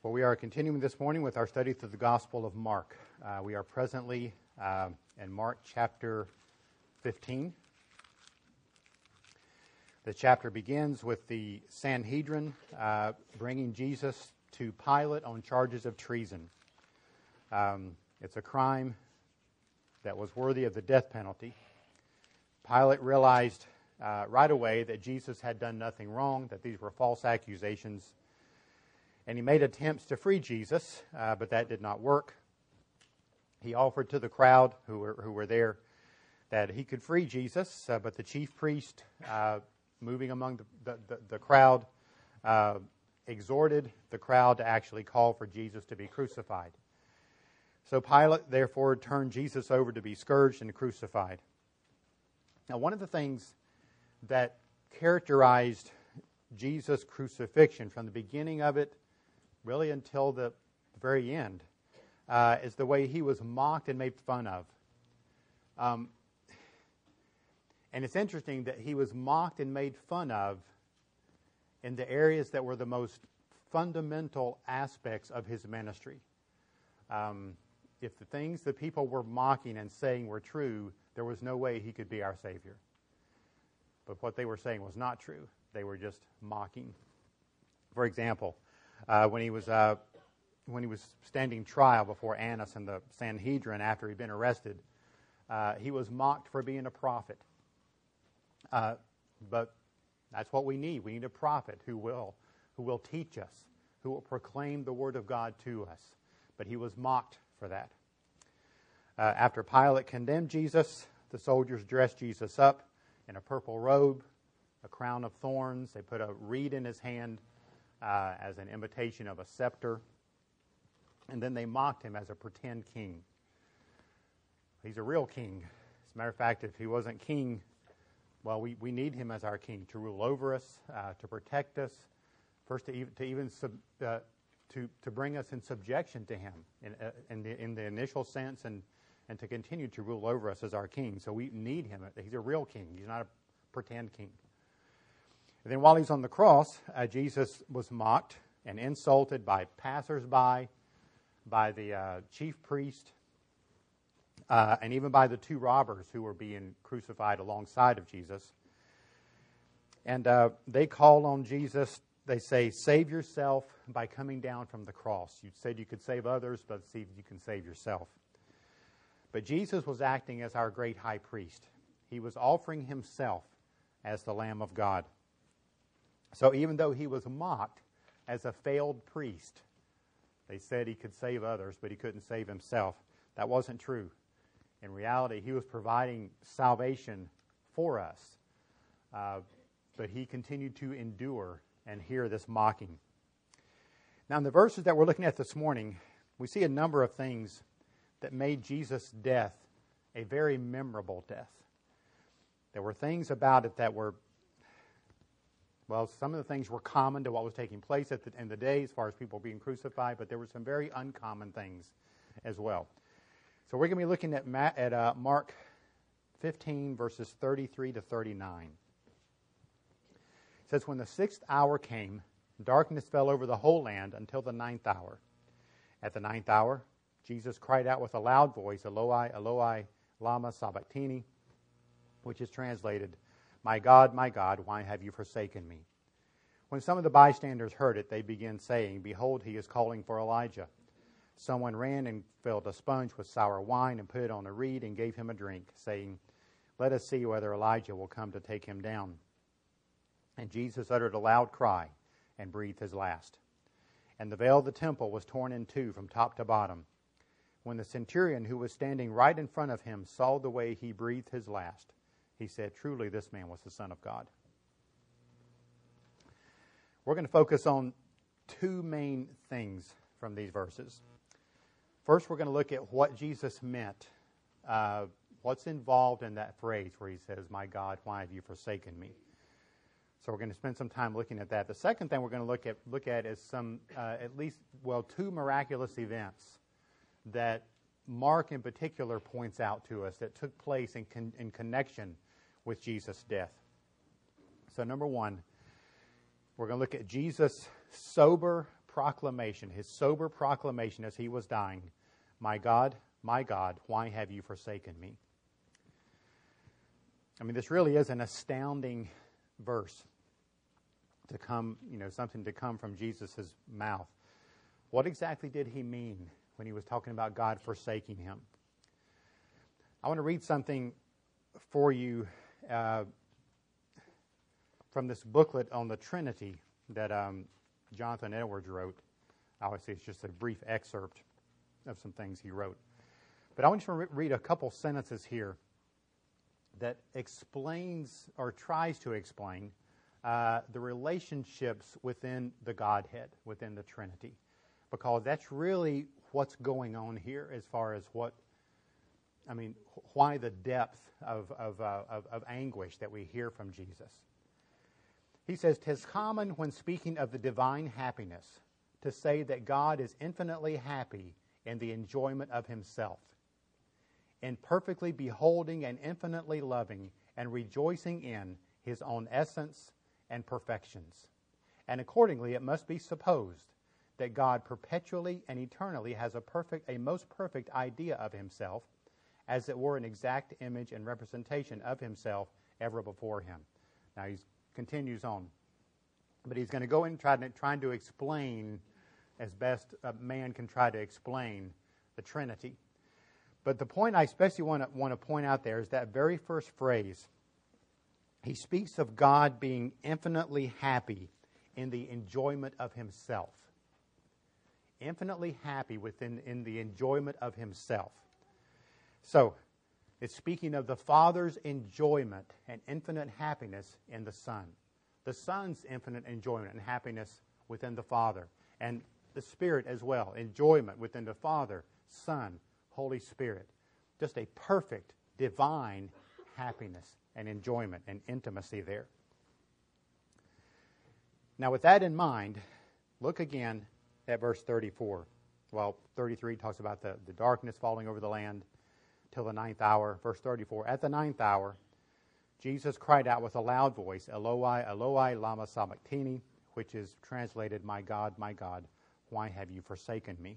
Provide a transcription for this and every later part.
Well, we are continuing this morning with our study through the Gospel of Mark. We are presently in Mark chapter 15. The chapter begins with the Sanhedrin bringing Jesus to Pilate on charges of treason. It's a crime that was worthy of the death penalty. Pilate realized right away that Jesus had done nothing wrong, that these were false accusations. And he made attempts to free Jesus, but that did not work. He offered to the crowd who were there that he could free Jesus, but the chief priest, moving among the crowd, exhorted the crowd to actually call for Jesus to be crucified. So Pilate, therefore, turned Jesus over to be scourged and crucified. Now, one of the things that characterized Jesus' crucifixion from the beginning of it really until the very end, is the way he was mocked and made fun of. And it's interesting that he was mocked and made fun of in the areas that were the most fundamental aspects of his ministry. If the things that people were mocking and saying were true, there was no way he could be our Savior. But what they were saying was not true. They were just mocking. For example, when he was standing trial before Annas and the Sanhedrin after he'd been arrested, he was mocked for being a prophet. But that's what we need. We need a prophet who will teach us, who will proclaim the word of God to us. But he was mocked for that. After Pilate condemned Jesus, the soldiers dressed Jesus up in a purple robe, a crown of thorns. They put a reed in his hand as an imitation of a scepter. And then they mocked him as a pretend king. He's a real king. As a matter of fact, if he wasn't king, well, we need him as our king to rule over us, to protect us, first to bring us in subjection to him in the initial sense, and to continue to rule over us as our king. So we need him. He's a real king. He's not a pretend king. And then while he's on the cross, Jesus was mocked and insulted by passersby, by the chief priest, and even by the two robbers who were being crucified alongside of Jesus. And they call on Jesus. They say, "Save yourself by coming down from the cross. You said you could save others, but see if you can save yourself." But Jesus was acting as our great high priest. He was offering himself as the Lamb of God. So even though he was mocked as a failed priest, they said he could save others, but he couldn't save himself. That wasn't true. In reality, he was providing salvation for us. But he continued to endure and hear this mocking. Now, in the verses that we're looking at this morning, we see a number of things that made Jesus' death a very memorable death. There were things about it that were, well, some of the things were common to what was taking place in the day as far as people being crucified, but there were some very uncommon things as well. So we're going to be looking at Mark 15, verses 33 to 39. It says, "When the 6th hour came, darkness fell over the whole land until the 9th hour. At the 9th hour, Jesus cried out with a loud voice, 'Eloi, Eloi, lama sabachthani,' which is translated, 'My God, why have you forsaken me?' When some of the bystanders heard it, they began saying, 'Behold, he is calling for Elijah.' Someone ran and filled a sponge with sour wine and put it on a reed and gave him a drink, saying, 'Let us see whether Elijah will come to take him down.' And Jesus uttered a loud cry and breathed his last. And the veil of the temple was torn in two from top to bottom. When the centurion who was standing right in front of him saw the way he breathed his last, he said, 'Truly this man was the Son of God.'" We're going to focus on two main things from these verses. First, we're going to look at what Jesus meant, what's involved in that phrase where he says, "My God, why have you forsaken me?" So we're going to spend some time looking at that. The second thing we're going to look at is two miraculous events that Mark in particular points out to us that took place in connection with Jesus' death. So number one, we're going to look at Jesus' sober proclamation, his sober proclamation as he was dying, my God, why have you forsaken me? I mean, this really is an astounding verse to come, something to come from Jesus' mouth. What exactly did he mean when he was talking about God forsaking him? I want to read something for you from this booklet on the Trinity that Jonathan Edwards wrote. Obviously, it's just a brief excerpt of some things he wrote. But I want you to read a couple sentences here that explains or tries to explain the relationships within the Godhead, within the Trinity. Because that's really what's going on here as far as why the depth of anguish that we hear from Jesus. He says, "'Tis common when speaking of the divine happiness to say that God is infinitely happy in the enjoyment of himself, in perfectly beholding and infinitely loving and rejoicing in his own essence and perfections. And accordingly it must be supposed that God perpetually and eternally has a most perfect idea of himself, as it were an exact image and representation of himself ever before him." Now he continues on, but he's going to go in trying to explain as best a man can try to explain the Trinity. But the point I especially want to point out there is that very first phrase. He speaks of God being infinitely happy in the enjoyment of himself. Infinitely happy in the enjoyment of himself. So, it's speaking of the Father's enjoyment and infinite happiness in the Son. The Son's infinite enjoyment and happiness within the Father. And the Spirit as well. Enjoyment within the Father, Son, Holy Spirit. Just a perfect, divine happiness and enjoyment and intimacy there. Now with that in mind, look again at verse 34. Well, 33 talks about the darkness falling over the land till the 9th hour. Verse 34, "At the 9th hour, Jesus cried out with a loud voice, Eloi, Eloi, lama sabachthani," which is translated, my God, why have you forsaken me?"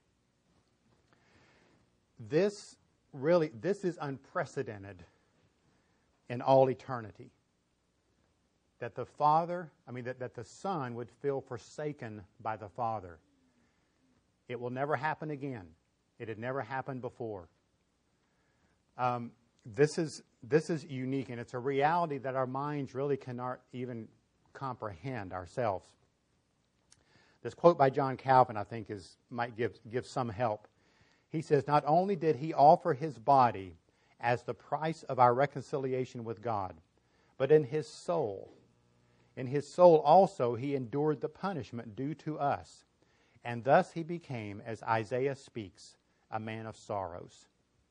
This is unprecedented in all eternity. That the Son would feel forsaken by the Father. It will never happen again. It had never happened before. This is unique, and it's a reality that our minds really cannot even comprehend ourselves. This quote by John Calvin, I think, might give some help. He says, "Not only did he offer his body as the price of our reconciliation with God, but in his soul also he endured the punishment due to us, and thus he became, as Isaiah speaks, a man of sorrows."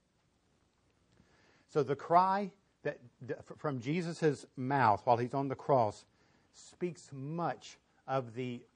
So the cry from Jesus' mouth while he's on the cross speaks much of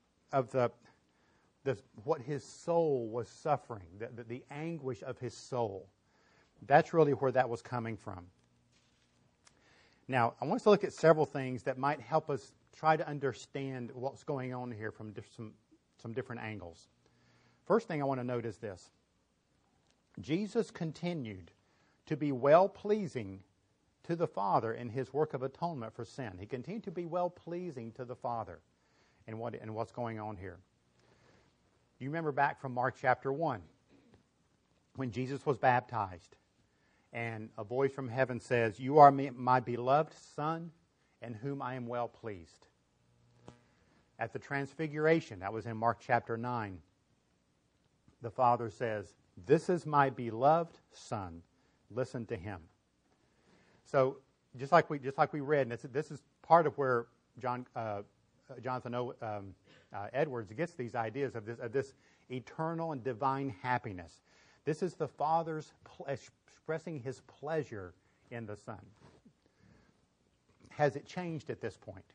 what his soul was suffering, the anguish of his soul. That's really where that was coming from. Now, I want us to look at several things that might help us try to understand what's going on here from some different angles. First thing I want to note is this. Jesus continued to be well-pleasing to the Father in his work of atonement for sin. He continued to be well-pleasing to the Father in what's going on here. You remember back from Mark chapter 1 when Jesus was baptized and a voice from heaven says, "You are my beloved Son in whom I am well pleased." At the Transfiguration, that was in Mark chapter 9, the Father says, "This is my beloved Son. Listen to him." So just like we read, and this is part of where Jonathan Edwards gets these ideas of this eternal and divine happiness. This is the Father's expressing his pleasure in the Son. Has it changed at this point?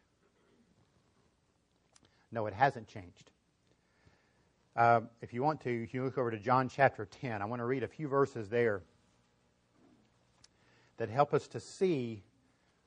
No, it hasn't changed. If you want to, you can look over to John chapter 10. I want to read a few verses there that help us to see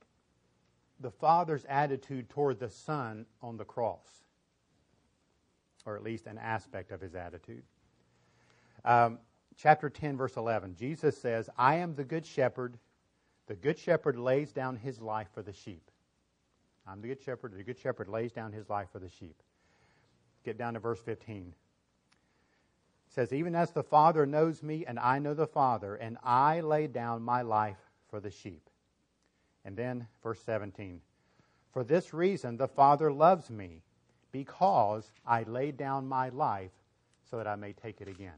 the Father's attitude toward the Son on the cross. or at least an aspect of his attitude. Chapter 10, verse 11, Jesus says, I am the good shepherd. The good shepherd lays down his life for the sheep. I'm the good shepherd. The good shepherd lays down his life for the sheep. Get down to verse 15. It says, even as the Father knows me, and I know the Father, and I lay down my life for the sheep. And then verse 17. For this reason the Father loves me, because I lay down my life so that I may take it again.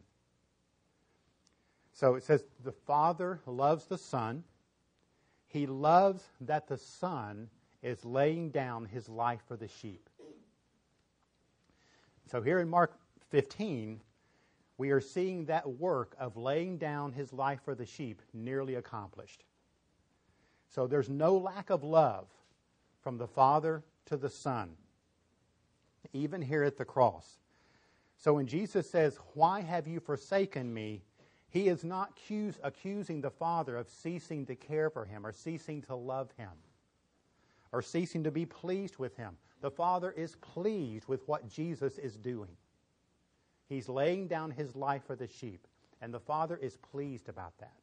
So it says the Father loves the Son. He loves that the Son is laying down his life for the sheep. So here in Mark 15, we are seeing that work of laying down his life for the sheep nearly accomplished. So there's no lack of love from the Father to the Son, even here at the cross. So when Jesus says, why have you forsaken me? He is not accusing the Father of ceasing to care for him or ceasing to love him or ceasing to be pleased with him. The Father is pleased with what Jesus is doing. He's laying down his life for the sheep, and the Father is pleased about that.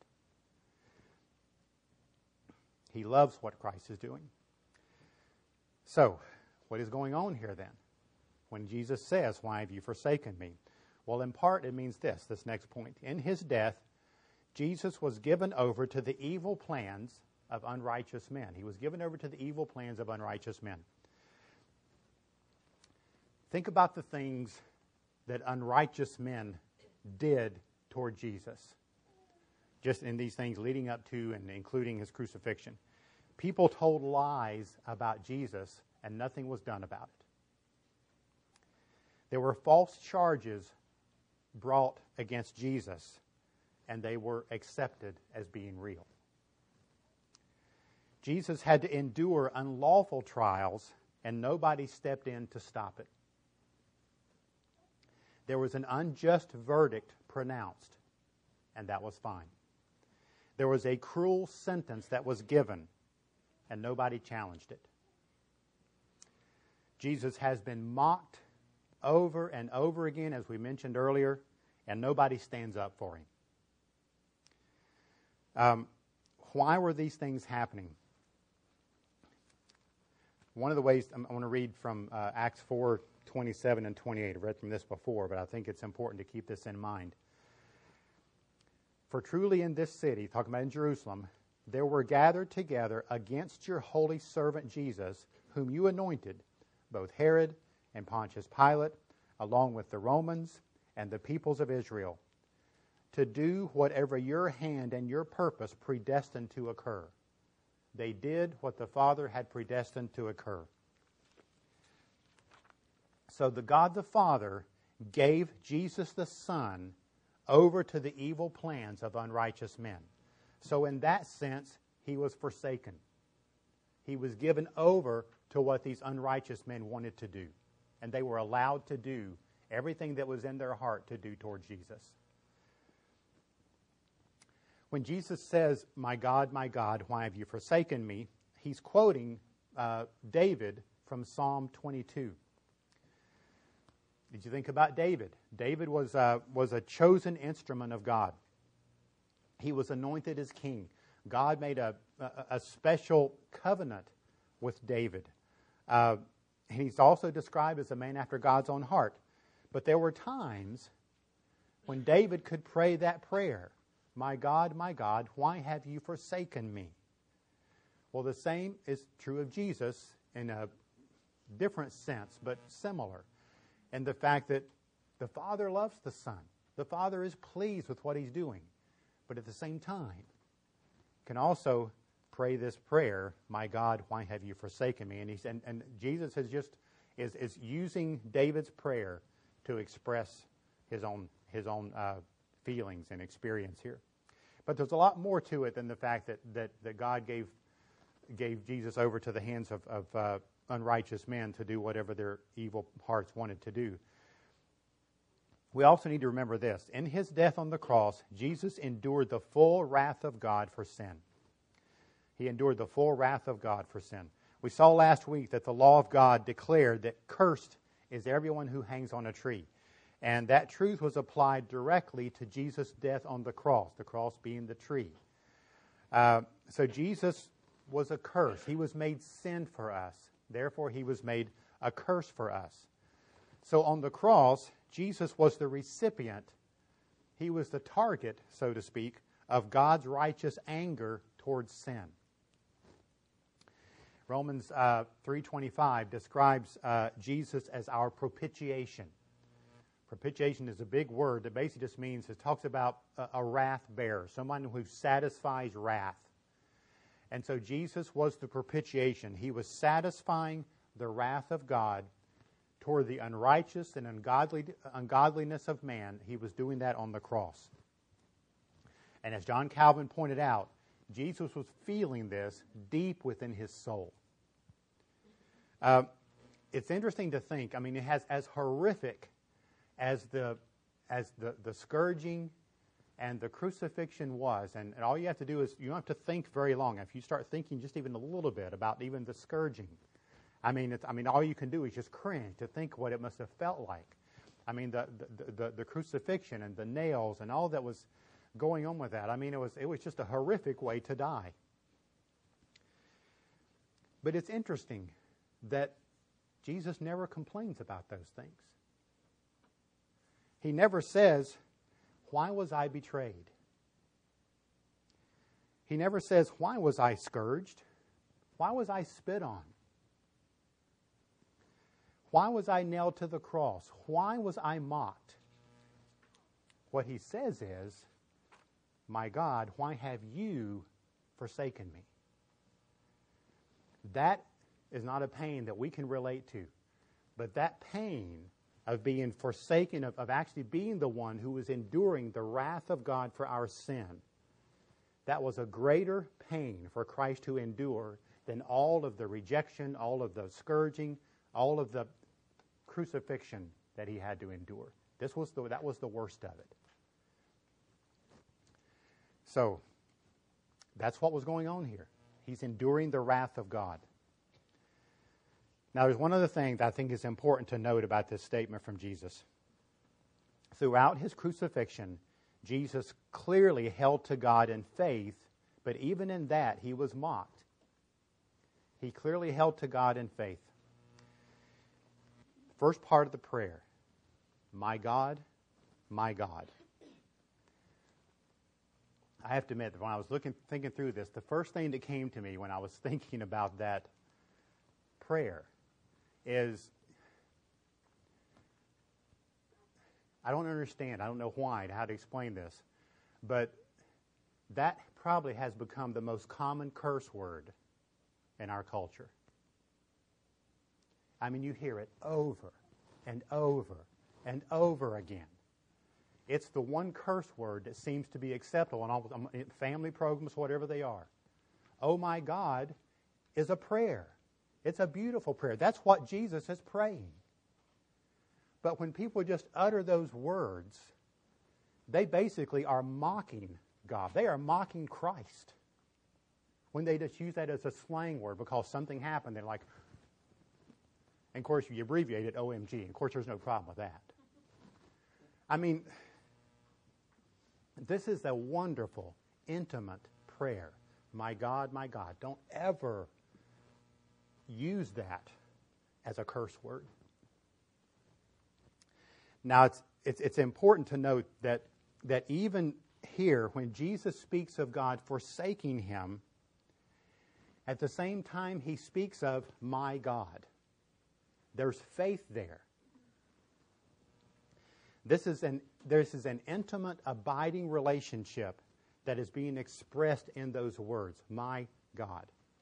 He loves what Christ is doing. So, what is going on here then? When Jesus says, why have you forsaken me? Well, in part, it means this next point. In his death, Jesus was given over to the evil plans of unrighteous men. He was given over to the evil plans of unrighteous men. Think about the things that unrighteous men did toward Jesus, just in these things leading up to and including his crucifixion. People told lies about Jesus, and nothing was done about it. There were false charges brought against Jesus, and they were accepted as being real. Jesus had to endure unlawful trials, and nobody stepped in to stop it. There was an unjust verdict pronounced, and that was fine. There was a cruel sentence that was given, and nobody challenged it. Jesus has been mocked over and over again, as we mentioned earlier, and nobody stands up for him. Why were these things happening? One of the ways, I want to read from Acts 4:27 and 28. I've read from this before, but I think it's important to keep this in mind. For truly in this city, talking about in Jerusalem, there were gathered together against your holy servant Jesus, whom you anointed, both Herod and Pontius Pilate, along with the Romans and the peoples of Israel, to do whatever your hand and your purpose predestined to occur. They did what the Father had predestined to occur. So the God the Father gave Jesus the Son over to the evil plans of unrighteous men. So in that sense, he was forsaken. He was given over to what these unrighteous men wanted to do. And they were allowed to do everything that was in their heart to do toward Jesus. When Jesus says, my God, why have you forsaken me?" he's quoting David from Psalm 22. Did you think about David? David was a chosen instrument of God. He was anointed as king. God made a special covenant with David. And he's also described as a man after God's own heart. But there were times when David could pray that prayer, my God, why have you forsaken me?" Well, the same is true of Jesus in a different sense, but similar. And the fact that the Father loves the Son. The Father is pleased with what he's doing. But at the same time, can also pray this prayer, my God, why have you forsaken me? And Jesus is using David's prayer to express his own feelings and experience here. But there's a lot more to it than the fact that God gave Jesus over to the hands of unrighteous men to do whatever their evil hearts wanted to do. We also need to remember this. In his death on the cross, Jesus endured the full wrath of God for sin. He endured the full wrath of God for sin. We saw last week that the law of God declared that cursed is everyone who hangs on a tree. And that truth was applied directly to Jesus' death on the cross being the tree. So Jesus was a curse. He was made sin for us. Therefore, he was made a curse for us. So on the cross, Jesus was the recipient. He was the target, so to speak, of God's righteous anger towards sin. Romans 3:25 describes Jesus as our propitiation. Propitiation is a big word that basically just means, it talks about a wrath bearer, someone who satisfies wrath. And so Jesus was the propitiation. He was satisfying the wrath of God toward the unrighteous and ungodliness of man. He was doing that on the cross. And as John Calvin pointed out, Jesus was feeling this deep within his soul. It's interesting to think, I mean, it has as horrific as the scourging and the crucifixion was, and all you have to do is, you don't have to think very long. If you start thinking just even a little bit about even the scourging, I mean, all you can do is just cringe to think what it must have felt like. I mean, the crucifixion and the nails and all that was going on with that. I mean, it was just a horrific way to die. But it's interesting that Jesus never complains about those things. He never says, "Why was I betrayed?" He never says, "Why was I scourged? Why was I spit on? Why was I nailed to the cross? Why was I mocked?" What he says is, "My God, why have you forsaken me?" That is not a pain that we can relate to. But that pain of being forsaken, of actually being the one who was enduring the wrath of God for our sin, that was a greater pain for Christ to endure than all of the rejection, all of the scourging, all of the crucifixion that he had to endure. That was the worst of it. So, that's what was going on here. He's enduring the wrath of God. Now, there's one other thing that I think is important to note about this statement from Jesus. Throughout his crucifixion, Jesus clearly held to God in faith, but even in that, he was mocked. He clearly held to God in faith. First part of the prayer, my God, my God. I have to admit that when I was thinking through this, the first thing that came to me when I was thinking about that prayer is, I don't understand, I don't know why, how to explain this, but that probably has become the most common curse word in our culture. I mean, you hear it over and over and over again. It's the one curse word that seems to be acceptable in all family programs, whatever they are. Oh my God is a prayer. It's a beautiful prayer. That's what Jesus is praying. But when people just utter those words, they basically are mocking God. They are mocking Christ. When they just use that as a slang word because something happened, they're like, and of course you abbreviate it OMG. Of course there's no problem with that. I mean, this is a wonderful, intimate prayer. My God, don't ever use that as a curse word. Now, it's important to note that even here, when Jesus speaks of God forsaking him, at the same time he speaks of my God. There's faith there. This is an intimate, abiding relationship that is being expressed in those words, my God.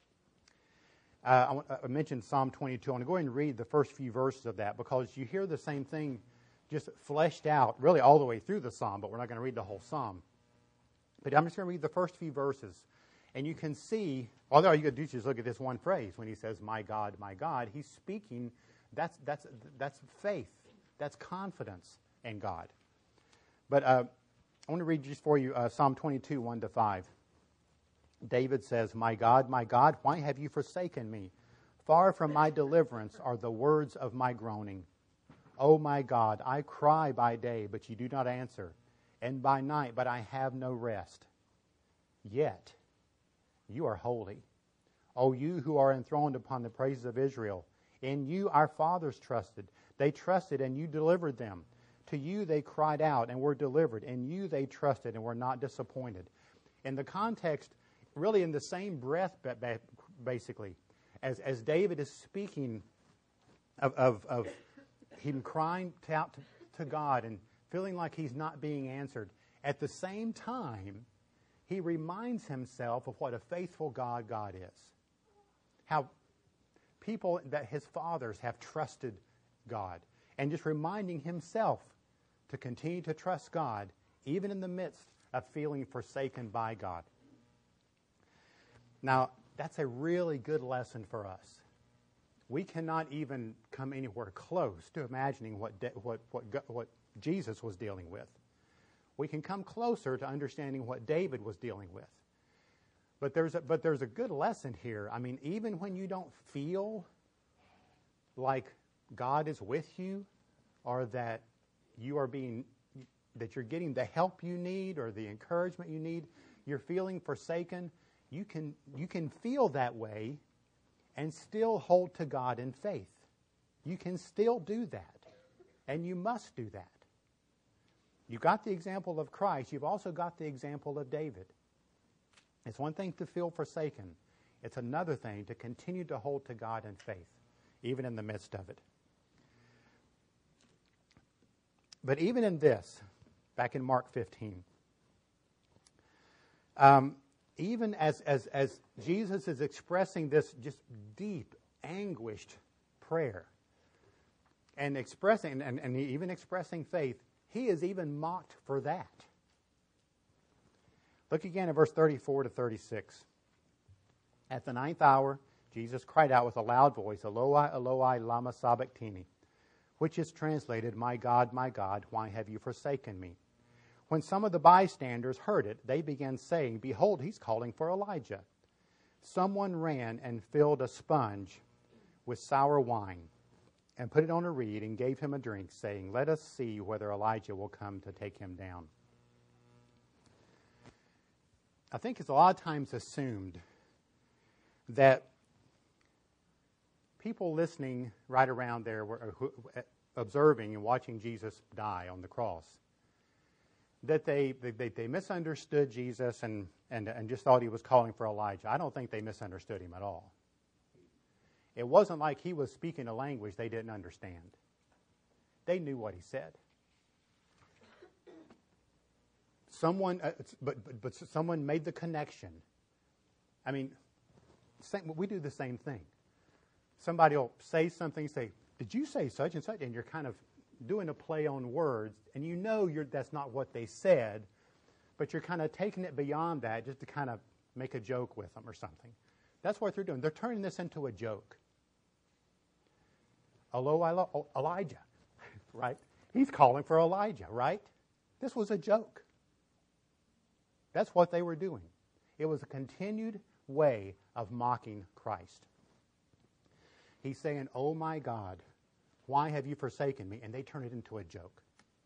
I mentioned Psalm 22. I want to go ahead and read the first few verses of that because you hear the same thing just fleshed out really all the way through the psalm, but we're not going to read the whole psalm. But I'm just going to read the first few verses. And you can see, although all you got to do is just look at this one phrase. When he says, my God, he's speaking, that's faith. That's confidence in God. But I want to read just for you Psalm 22, 1-5. David says, my God, why have you forsaken me? Far from my deliverance are the words of my groaning. O my God, I cry by day, but you do not answer, and by night, but I have no rest. Yet you are holy, O you who are enthroned upon the praises of Israel. In you our fathers trusted. They trusted, and you delivered them. To you they cried out and were delivered. In you they trusted and were not disappointed. In the context, really in the same breath, basically, as David is speaking of him crying out to God and feeling like he's not being answered, at the same time, he reminds himself of what a faithful God is. How people that his fathers have trusted God. And just reminding himself to continue to trust God, even in the midst of feeling forsaken by God. Now, that's a really good lesson for us. We cannot even come anywhere close to imagining what Jesus was dealing with. We can come closer to understanding what David was dealing with. But there's a good lesson here. I mean, even when you don't feel like God is with you, or that you're getting the help you need or the encouragement you need, you're feeling forsaken, you can feel that way and still hold to God in faith. You can still do that, and you must do that. You've got the example of Christ. You've also got the example of David. It's one thing to feel forsaken. It's another thing to continue to hold to God in faith, even in the midst of it. But even in this, back in Mark 15, even as Jesus is expressing this just deep, anguished prayer, and expressing and even expressing faith, he is even mocked for that. Look again at verse 34 to 36. At the 9th hour, Jesus cried out with a loud voice, Eloi, Eloi, lama sabachthani, which is translated, my God, why have you forsaken me? When some of the bystanders heard it, they began saying, behold, he's calling for Elijah. Someone ran and filled a sponge with sour wine and put it on a reed and gave him a drink, saying, let us see whether Elijah will come to take him down. I think it's a lot of times assumed that people listening right around there were observing and watching Jesus die on the cross, that they misunderstood Jesus and just thought he was calling for Elijah. I don't think they misunderstood him at all. It wasn't like he was speaking a language they didn't understand. They knew what he said. But someone made the connection. I mean, we do the same thing. Somebody will say something, say, did you say such and such? And you're kind of doing a play on words, and you know that's not what they said, but you're kind of taking it beyond that just to kind of make a joke with them or something. That's what they're doing. They're turning this into a joke. Elijah, right? He's calling for Elijah, right? This was a joke. That's what they were doing. It was a continued way of mocking Christ. He's saying, oh my God, why have you forsaken me? And they turn it into a joke.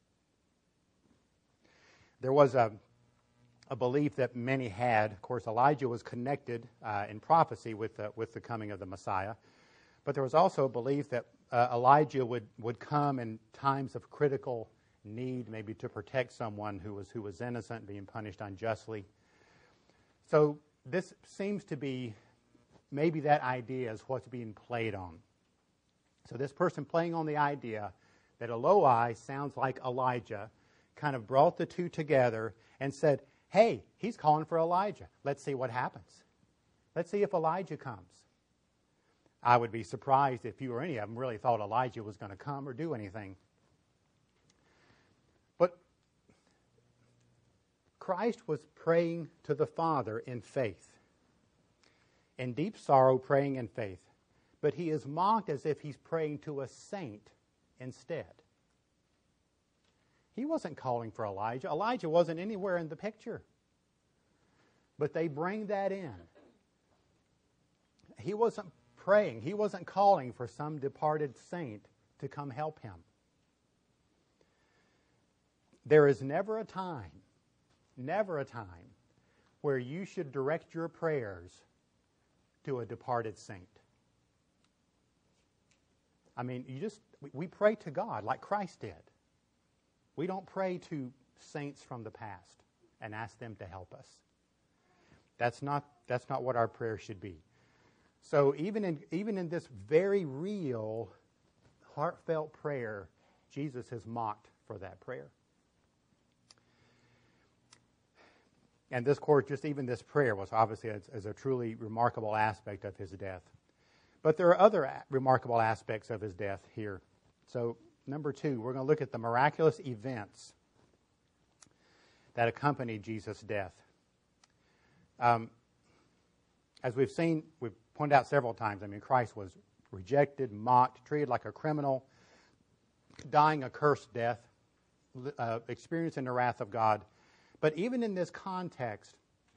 There was a belief that many had. Of course, Elijah was connected in prophecy with the coming of the Messiah. But there was also a belief that Elijah would come in times of critical need, maybe to protect someone who was innocent, being punished unjustly. So this seems to be, maybe that idea is what's being played on. So this person playing on the idea that Eloi sounds like Elijah kind of brought the two together and said, hey, he's calling for Elijah. Let's see what happens. Let's see if Elijah comes. I would be surprised if you or any of them really thought Elijah was going to come or do anything. But Christ was praying to the Father in faith, in deep sorrow, praying in faith. But he is mocked as if he's praying to a saint instead. He wasn't calling for Elijah. Elijah wasn't anywhere in the picture. But they bring that in. He wasn't praying. He wasn't calling for some departed saint to come help him. There is never a time where you should direct your prayers to a departed saint. I mean, we pray to God like Christ did. We don't pray to saints from the past and ask them to help us. That's not what our prayer should be. So even in this very real, heartfelt prayer, Jesus is mocked for that prayer. And this course, just even this prayer was obviously as a truly remarkable aspect of his death. But there are other remarkable aspects of his death here. So, number 2, we're going to look at the miraculous events that accompanied Jesus' death. As we've pointed out several times, I mean, Christ was rejected, mocked, treated like a criminal, dying a cursed death, experiencing the wrath of God. But even in this context,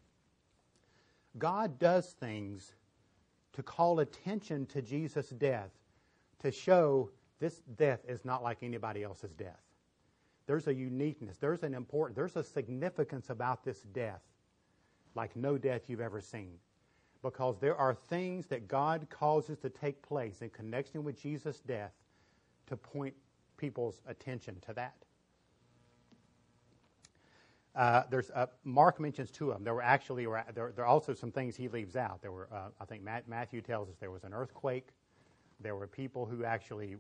God does things to call attention to Jesus' death, to show this death is not like anybody else's death. There's a uniqueness, there's a significance about this death like no death you've ever seen. Because there are things that God causes to take place in connection with Jesus' death to point people's attention to that. Mark mentions 2 of them. There are also some things he leaves out. There were, I think Matthew tells us there was an earthquake. There were people who actually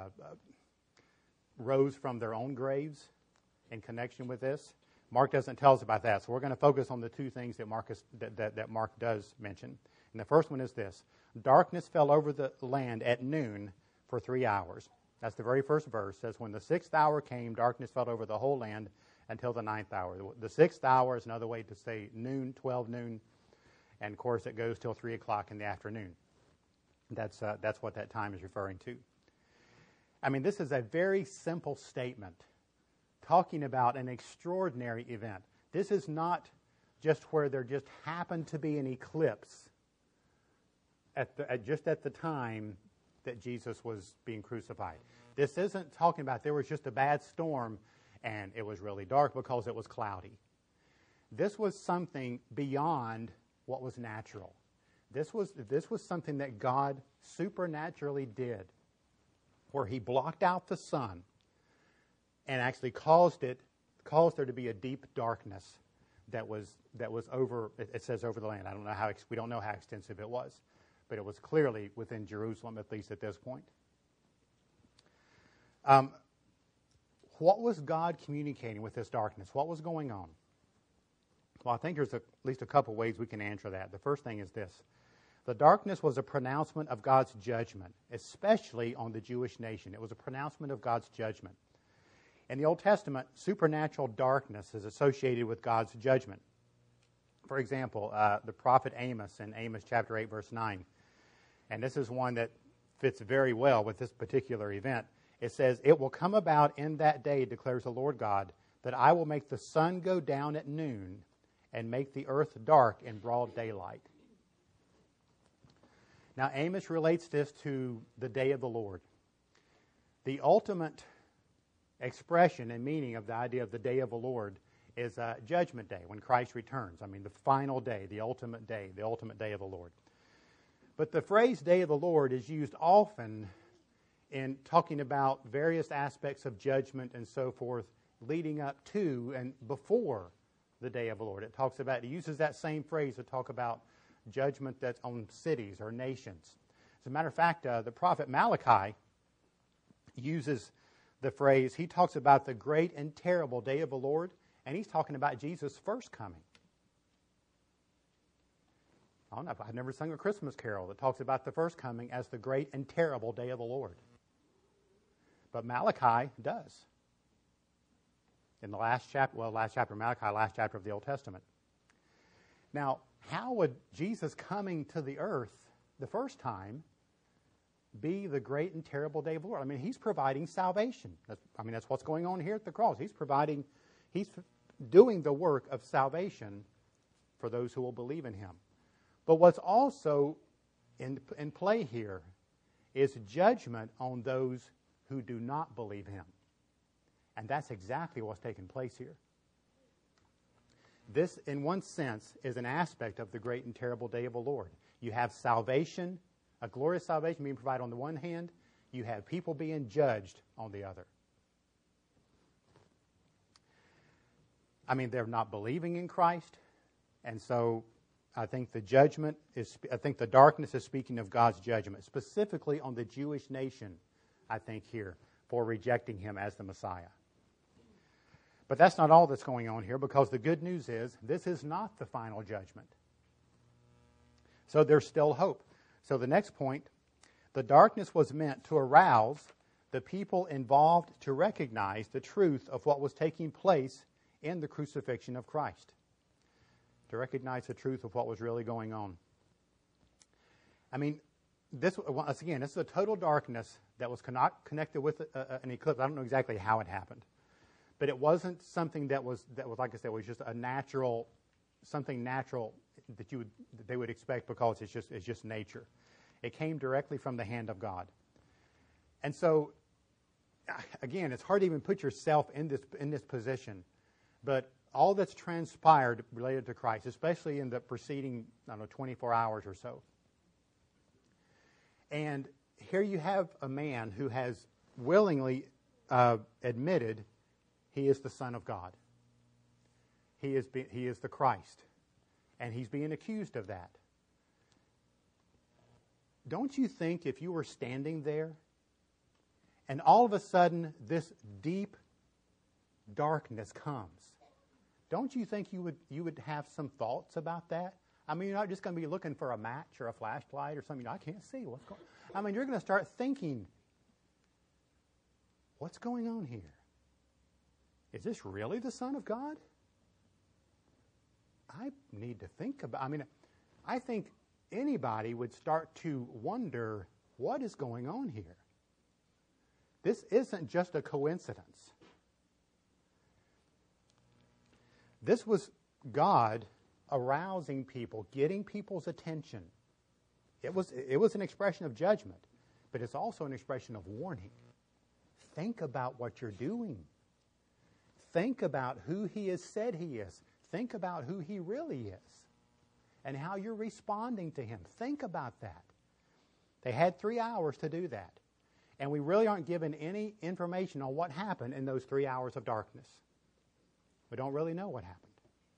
rose from their own graves in connection with this. Mark doesn't tell us about that, so we're going to focus on the 2 things that Mark does mention. And the first one is this: darkness fell over the land at noon for 3 hours. That's the very first verse. It says, when the 6th hour came, darkness fell over the whole land until the 9th hour. The 6th hour is another way to say noon, 12 noon, and of course it goes till 3 o'clock in the afternoon. That's what that time is referring to. I mean, this is a very simple statement talking about an extraordinary event. This is not just where there just happened to be an eclipse at the time that Jesus was being crucified. This isn't talking about there was just a bad storm and it was really dark because it was cloudy. This was something beyond what was natural. This was something that God supernaturally did, where he blocked out the sun and actually caused there to be a deep darkness that was over. It says over the land. We don't know how extensive it was, but it was clearly within Jerusalem, at least at this point. What was God communicating with this darkness? What was going on? Well, I think there's at least a couple ways we can answer that. The first thing is this: the darkness was a pronouncement of God's judgment, especially on the Jewish nation. It was a pronouncement of God's judgment. In the Old Testament, supernatural darkness is associated with God's judgment. For example, the prophet Amos in Amos chapter 8, verse 9. And this is one that fits very well with this particular event. It says, "It will come about in that day, declares the Lord God, that I will make the sun go down at noon and make the earth dark in broad daylight." Now, Amos relates this to the day of the Lord. The ultimate expression and meaning of the idea of the day of the Lord is Judgment Day, when Christ returns. I mean, the final day, the ultimate day of the Lord. But the phrase day of the Lord is used often in talking about various aspects of judgment and so forth leading up to and before the day of the Lord. It uses that same phrase to talk about judgment that's on cities or nations. As a matter of fact, the prophet Malachi uses the phrase, he talks about the great and terrible day of the Lord, and he's talking about Jesus' first coming. I don't know, I've never sung a Christmas carol that talks about the first coming as the great and terrible day of the Lord. But Malachi does. In the last chapter of Malachi, last chapter of the Old Testament. Now, how would Jesus coming to the earth the first time be the great and terrible day of the Lord? I mean, he's providing salvation. That's what's going on here at the cross. He's doing the work of salvation for those who will believe in him. But what's also in play here is judgment on those who do not believe him. And that's exactly what's taking place here. This, in one sense, is an aspect of the great and terrible day of the Lord. You have salvation, a glorious salvation being provided on the one hand. You have people being judged on the other. I mean, they're not believing in Christ. And so I think the darkness is speaking of God's judgment, specifically on the Jewish nation, I think here, for rejecting him as the Messiah. But that's not all that's going on here, because the good news is this is not the final judgment. So there's still hope. So the next point, the darkness was meant to arouse the people involved to recognize the truth of what was taking place in the crucifixion of Christ. To recognize the truth of what was really going on. I mean, this is a total darkness that was not connected with an eclipse. I don't know exactly how it happened. But it wasn't something that was like I said, was just something natural that they would expect, because it's just nature. It came directly from the hand of God. And so, again, it's hard to even put yourself in this position. But all that's transpired related to Christ, especially in the preceding, 24 hours or so. And here you have a man who has willingly admitted he is the Son of God. He is the Christ. And he's being accused of that. Don't you think if you were standing there and all of a sudden this deep darkness comes, don't you think you would have some thoughts about that? I mean, you're not just going to be looking for a match or a flashlight or something. I can't see what's going on. I mean, you're going to start thinking, what's going on here? Is this really the Son of God? I need to think about, I think anybody would start to wonder, what is going on here? This isn't just a coincidence. This was God arousing people, getting people's attention. It was an expression of judgment, but it's also an expression of warning. Think about what you're doing. Think about who he has said he is. Think about who he really is and how you're responding to him. Think about that. They had 3 hours to do that. And we really aren't given any information on what happened in those 3 hours of darkness. We don't really know what happened.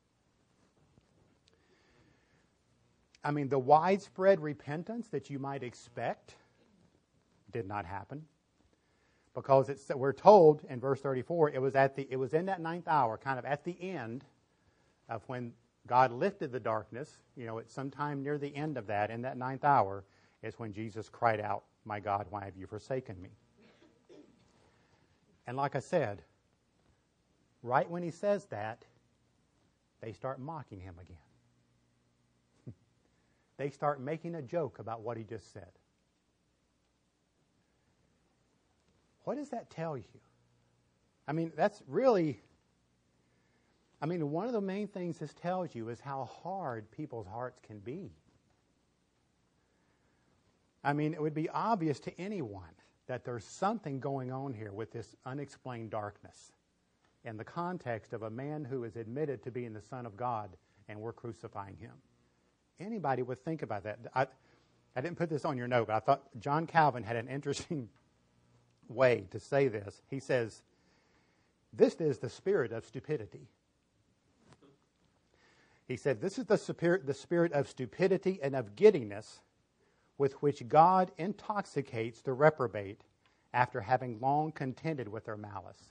I mean, the widespread repentance that you might expect did not happen. Because we're told in verse 34, it was in that 9th hour, kind of at the end of when God lifted the darkness. At some time near the end of that, in that 9th hour, is when Jesus cried out, "My God, why have you forsaken me?" And like I said, right when he says that, they start mocking him again. They start making a joke about what he just said. What does that tell you? I mean, that's really, one of the main things this tells you is how hard people's hearts can be. I mean, it would be obvious to anyone that there's something going on here with this unexplained darkness in the context of a man who is admitted to being the Son of God, and we're crucifying him. Anybody would think about that. I didn't put this on your note, but I thought John Calvin had an interesting way to say this. He says, this is the spirit of stupidity. He said, this is the spirit of stupidity and of giddiness with which God intoxicates the reprobate after having long contended with their malice.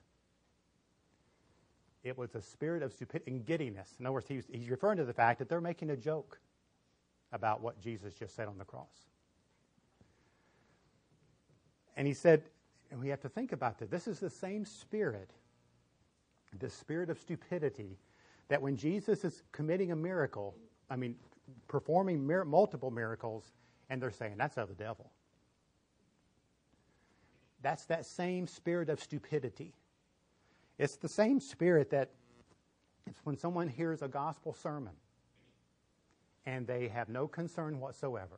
It was a spirit of stupidity and giddiness. In other words, he's referring to the fact that they're making a joke about what Jesus just said on the cross. And he said, and we have to think about this. This is the same spirit, the spirit of stupidity, that when Jesus is committing a miracle, performing multiple miracles, and they're saying, that's of the devil. That's that same spirit of stupidity. It's the same spirit that it's when someone hears a gospel sermon and they have no concern whatsoever.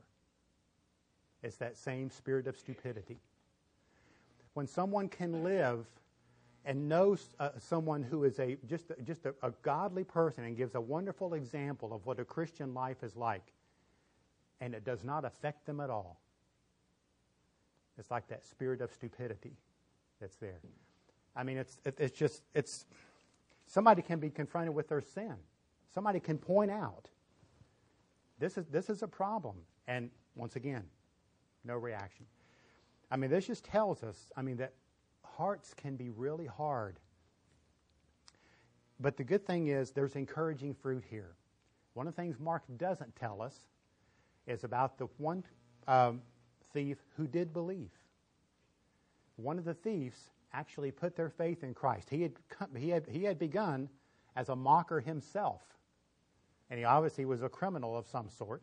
It's that same spirit of stupidity. When someone can live and knows someone who is just a godly person and gives a wonderful example of what a Christian life is like, and it does not affect them at all. It's like that spirit of stupidity that's there. I mean, it's somebody can be confronted with their sin. Somebody can point out, this is a problem. And once again, no reaction. I mean, this just tells us, that hearts can be really hard. But the good thing is there's encouraging fruit here. One of the things Mark doesn't tell us is about the one thief who did believe. One of the thieves actually put their faith in Christ. He had begun as a mocker himself, and he obviously was a criminal of some sort.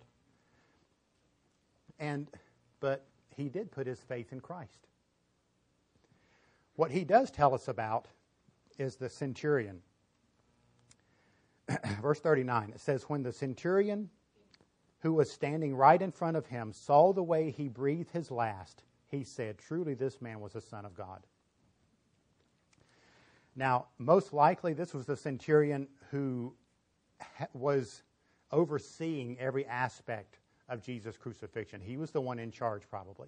But he did put his faith in Christ. What he does tell us about is the centurion. Verse 39, it says, when the centurion who was standing right in front of him saw the way he breathed his last, he said, truly this man was a son of God. Now, most likely this was the centurion who was overseeing every aspect of Jesus' crucifixion. He was the one in charge, probably.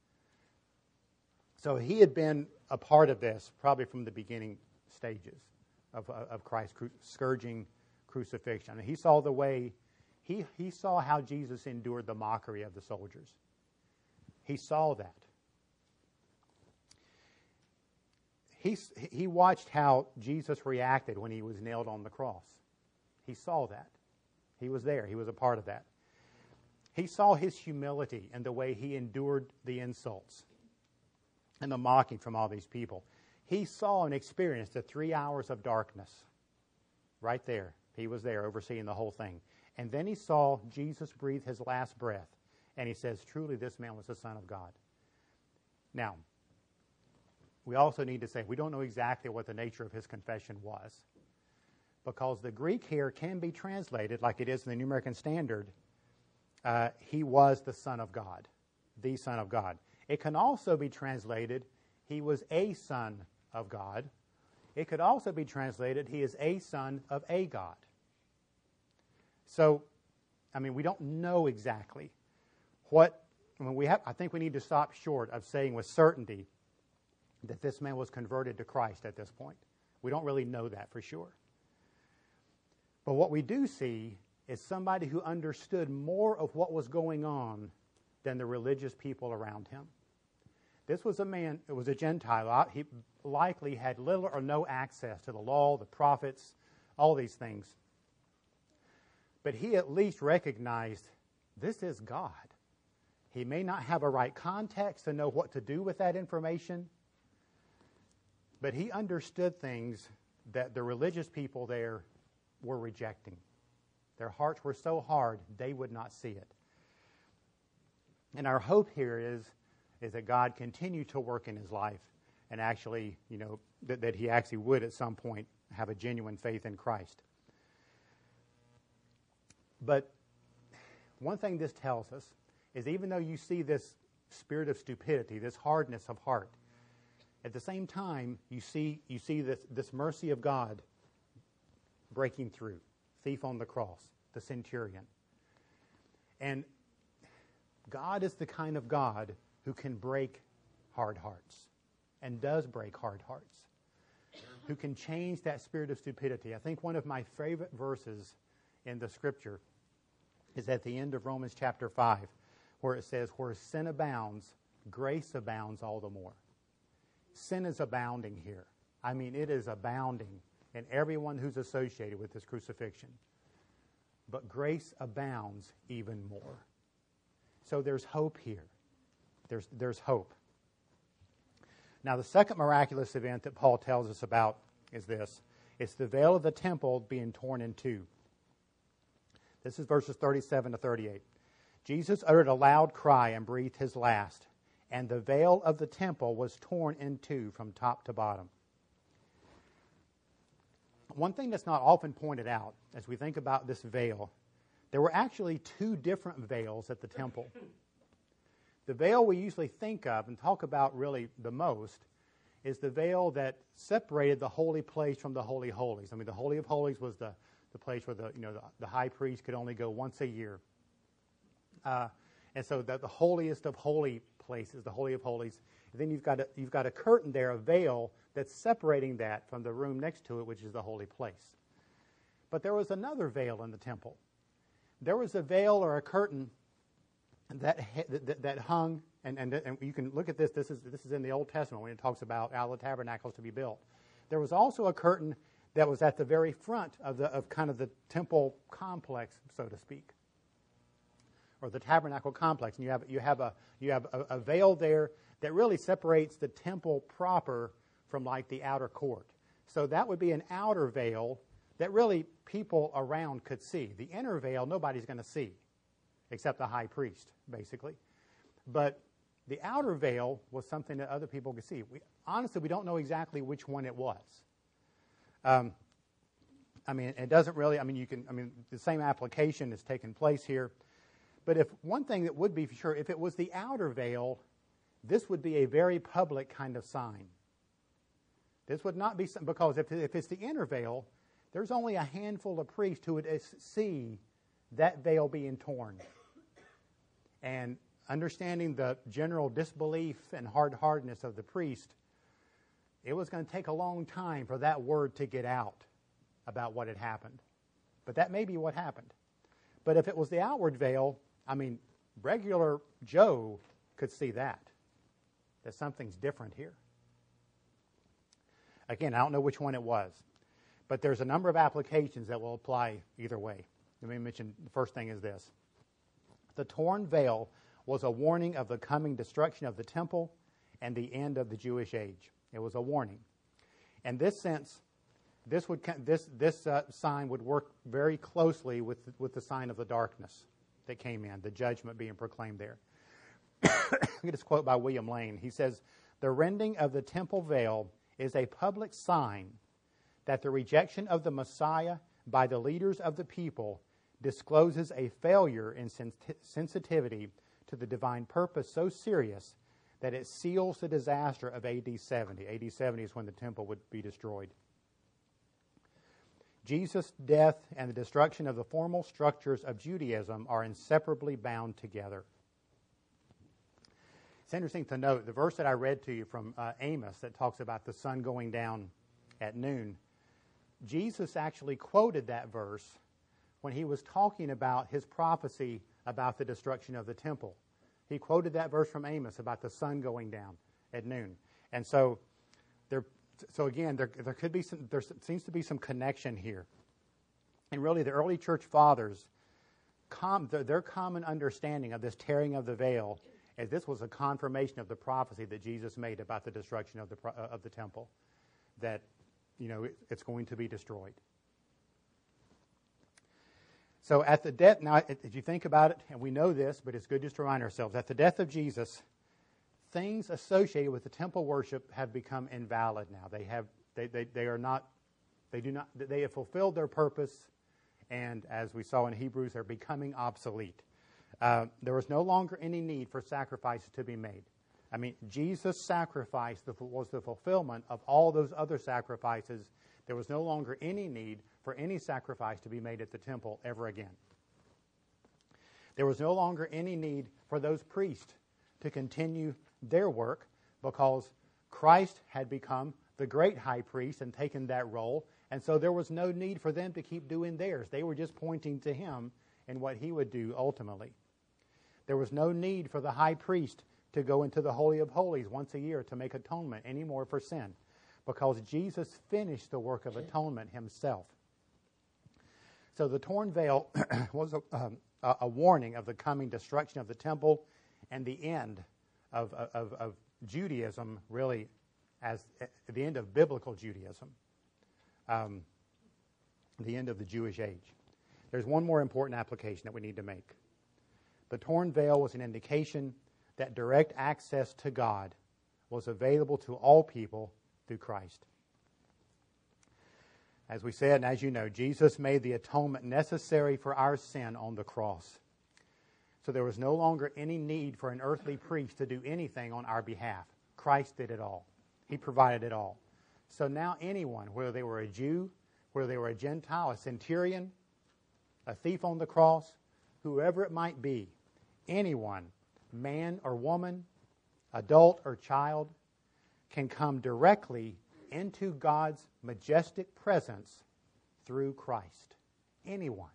So he had been a part of this probably from the beginning stages of Christ's scourging, crucifixion. And he saw the way, he saw how Jesus endured the mockery of the soldiers. He saw that. He watched how Jesus reacted when he was nailed on the cross. He saw that. He was there. He was a part of that. He saw his humility and the way he endured the insults and the mocking from all these people. He saw and experienced the 3 hours of darkness right there. He was there overseeing the whole thing. And then he saw Jesus breathe his last breath. And he says, truly this man was the Son of God. Now, we also need to say, we don't know exactly what the nature of his confession was, because the Greek here can be translated, like it is in the New American Standard, he was the Son of God, the Son of God. It can also be translated, he was a Son of God. It could also be translated, he is a son of a God. So, we don't know exactly what, I think we need to stop short of saying with certainty that this man was converted to Christ at this point. We don't really know that for sure. But what we do see is somebody who understood more of what was going on than the religious people around him. This was a man, it was a Gentile. He likely had little or no access to the law, the prophets, all these things. But he at least recognized this is God. He may not have a right context to know what to do with that information, but he understood things that the religious people there were rejecting. Their hearts were so hard, they would not see it. And our hope here is that God continue to work in his life and actually, that he actually would at some point have a genuine faith in Christ. But one thing this tells us is even though you see this spirit of stupidity, this hardness of heart, at the same time, you see this mercy of God breaking through. Thief on the cross, the centurion. And God is the kind of God who can break hard hearts and does break hard hearts, who can change that spirit of stupidity. I think one of my favorite verses in the Scripture is at the end of Romans chapter 5, where it says, where sin abounds, grace abounds all the more. Sin is abounding here. It is abounding in everyone who's associated with this crucifixion. But grace abounds even more. So there's hope here. There's hope. Now, the second miraculous event that Paul tells us about is this. It's the veil of the temple being torn in two. This is verses 37 to 38. Jesus uttered a loud cry and breathed his last, and the veil of the temple was torn in two from top to bottom. One thing that's not often pointed out as we think about this veil, there were actually two different veils at the temple. The veil we usually think of and talk about really the most is the veil that separated the holy place from the Holy of Holies. I mean, the Holy of Holies was the place where the high priest could only go once a year. And so the holiest of holy places, the Holy of Holies. And then you've got a curtain there, a veil, that's separating that from the room next to it, which is the holy place. But there was another veil in the temple. There was a veil or a curtain that hung, and you can look at this. This is in the Old Testament when it talks about how the tabernacles to be built. There was also a curtain that was at the very front of kind of the temple complex, so to speak, or the tabernacle complex. And you have a veil there that really separates the temple proper from like the outer court. So that would be an outer veil that really people around could see. The inner veil nobody's going to see, except the high priest, basically. But the outer veil was something that other people could see. Honestly, we don't know exactly which one it was. It doesn't really. The same application is taking place here. But if one thing that would be for sure, if it was the outer veil, this would be a very public kind of sign. This would not be, because if it's the inner veil, there's only a handful of priests who would see that veil being torn. And understanding the general disbelief and hard-heartedness of the priest, it was going to take a long time for that word to get out about what had happened. But that may be what happened. But if it was the outward veil, regular Joe could see that something's different here. Again, I don't know which one it was, but there's a number of applications that will apply either way. Let me mention, the first thing is this. The torn veil was a warning of the coming destruction of the temple and the end of the Jewish age. It was a warning. In this sense, this sign would work very closely with the sign of the darkness that came in, the judgment being proclaimed there. Look at this quote by William Lane. He says, "The rending of the temple veil is a public sign that the rejection of the Messiah by the leaders of the people discloses a failure in sensitivity to the divine purpose so serious that it seals the disaster of AD 70. AD 70 is when the temple would be destroyed. Jesus' death and the destruction of the formal structures of Judaism are inseparably bound together." It's interesting to note, the verse that I read to you from Amos that talks about the sun going down at noon, Jesus actually quoted that verse when he was talking about his prophecy about the destruction of the temple. He quoted that verse from Amos about the sun going down at noon. And so there seems to be some connection here. And really the early church fathers, their common understanding of this tearing of the veil, as this was a confirmation of the prophecy that Jesus made about the destruction of the temple, that it's going to be destroyed. So at the death, now if you think about it, and we know this, but it's good just to remind ourselves, at the death of Jesus, things associated with the temple worship have become invalid now. They have fulfilled their purpose, and as we saw in Hebrews, they're becoming obsolete. There was no longer any need for sacrifices to be made. Jesus' sacrifice was the fulfillment of all those other sacrifices. There was no longer any need for any sacrifice to be made at the temple ever again. There was no longer any need for those priests to continue their work because Christ had become the great high priest and taken that role, and so there was no need for them to keep doing theirs. They were just pointing to him and what he would do ultimately. There was no need for the high priest to go into the Holy of Holies once a year to make atonement anymore for sin, because Jesus finished the work of atonement himself. So the torn veil was a warning of the coming destruction of the temple and the end of Judaism, really, as the end of biblical Judaism, the end of the Jewish age. There's one more important application that we need to make. The torn veil was an indication that direct access to God was available to all people through Christ. As we said, and as you know, Jesus made the atonement necessary for our sin on the cross. So there was no longer any need for an earthly priest to do anything on our behalf. Christ did it all. He provided it all. So now anyone, whether they were a Jew, whether they were a Gentile, a centurion, a thief on the cross, whoever it might be, anyone, man or woman, adult or child, can come directly into God's majestic presence through Christ. Anyone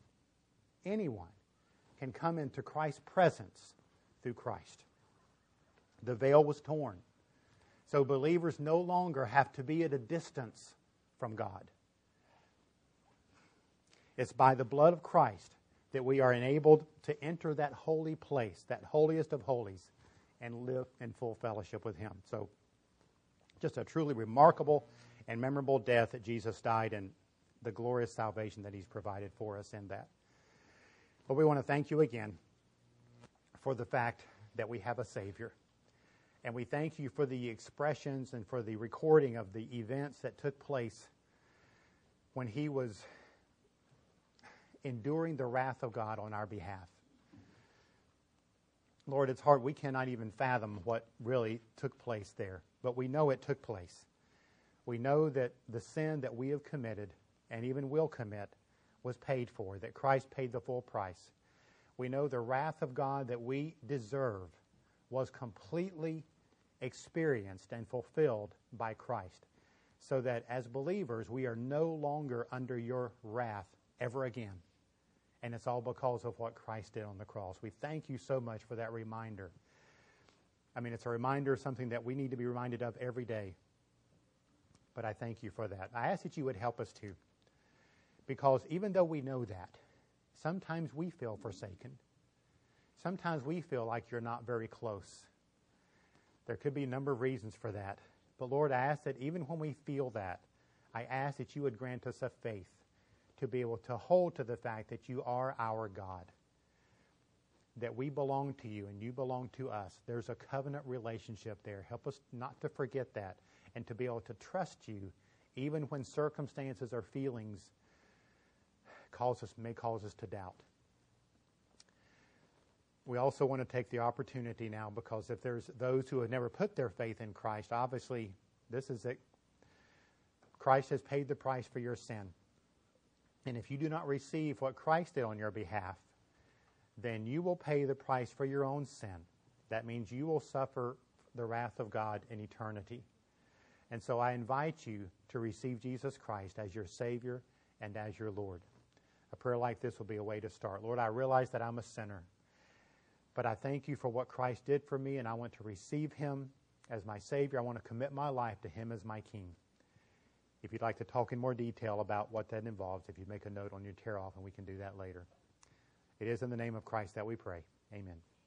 can come into Christ's presence through Christ. The veil was torn. So believers no longer have to be at a distance from God. It's by the blood of Christ that we are enabled to enter that holy place, that holiest of holies, and live in full fellowship with Him. So just a truly remarkable and memorable death that Jesus died, and the glorious salvation that He's provided for us in that. But we want to thank you again for the fact that we have a Savior. And we thank you for the expressions and for the recording of the events that took place when He was enduring the wrath of God on our behalf. Lord, it's hard. We cannot even fathom what really took place there. But we know it took place. We know that the sin that we have committed and even will commit was paid for, that Christ paid the full price. We know the wrath of God that we deserve was completely experienced and fulfilled by Christ, so that as believers we are no longer under your wrath ever again. And it's all because of what Christ did on the cross. We thank you so much for that reminder. I mean, it's a reminder of something that we need to be reminded of every day. But I thank you for that. I ask that you would help us too. Because even though we know that, sometimes we feel forsaken. Sometimes we feel like you're not very close. There could be a number of reasons for that. But Lord, I ask that even when we feel that, I ask that you would grant us a faith to be able to hold to the fact that you are our God, that we belong to you and you belong to us. There's a covenant relationship there. Help us not to forget that and to be able to trust you even when circumstances or feelings may cause us to doubt. We also want to take the opportunity now, because if there's those who have never put their faith in Christ, obviously this is it. Christ has paid the price for your sin. And if you do not receive what Christ did on your behalf, then you will pay the price for your own sin. That means you will suffer the wrath of God in eternity. And so I invite you to receive Jesus Christ as your Savior and as your Lord. A prayer like this will be a way to start. Lord, I realize that I'm a sinner, but I thank you for what Christ did for me, and I want to receive Him as my Savior. I want to commit my life to Him as my King. If you'd like to talk in more detail about what that involves, if you make a note on your tear off, and we can do that later. It is in the name of Christ that we pray. Amen.